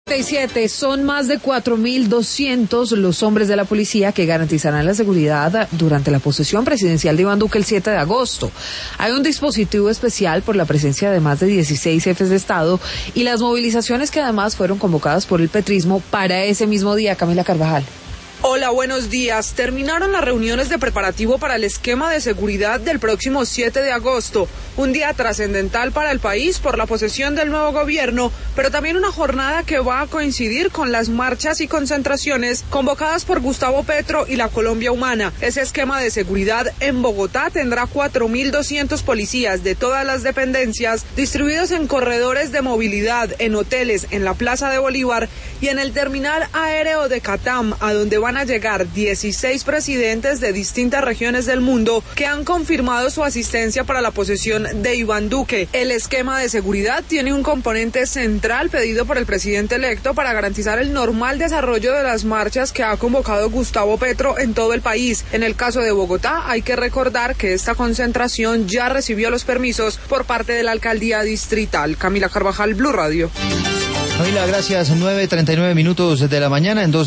Son más de 4.200 los hombres de la policía que garantizarán la seguridad durante la posesión presidencial de Iván Duque el 7 de agosto. Hay un dispositivo especial por la presencia de más de 16 jefes de Estado y las movilizaciones que además fueron convocadas por el petrismo para ese mismo día. Camila Carvajal. Hola, buenos días. Terminaron las reuniones de preparativo para el esquema de seguridad del próximo 7 de agosto, un día trascendental para el país por la posesión del nuevo gobierno, pero también una jornada que va a coincidir con las marchas y concentraciones convocadas por Gustavo Petro y la Colombia Humana. Ese esquema de seguridad en Bogotá tendrá 4.200 policías de todas las dependencias distribuidos en corredores de movilidad, en hoteles, en la Plaza de Bolívar y en el terminal aéreo de Catam, a donde van a llegar 16 presidentes de distintas regiones del mundo que han confirmado su asistencia para la posesión de Iván Duque. El esquema de seguridad tiene un componente central pedido por el presidente electo para garantizar el normal desarrollo de las marchas que ha convocado Gustavo Petro en todo el país. En el caso de Bogotá, hay que recordar que esta concentración ya recibió los permisos por parte de la alcaldía distrital. Camila Carvajal, Blue Radio. Camila, gracias. 9:39 de la mañana. En 2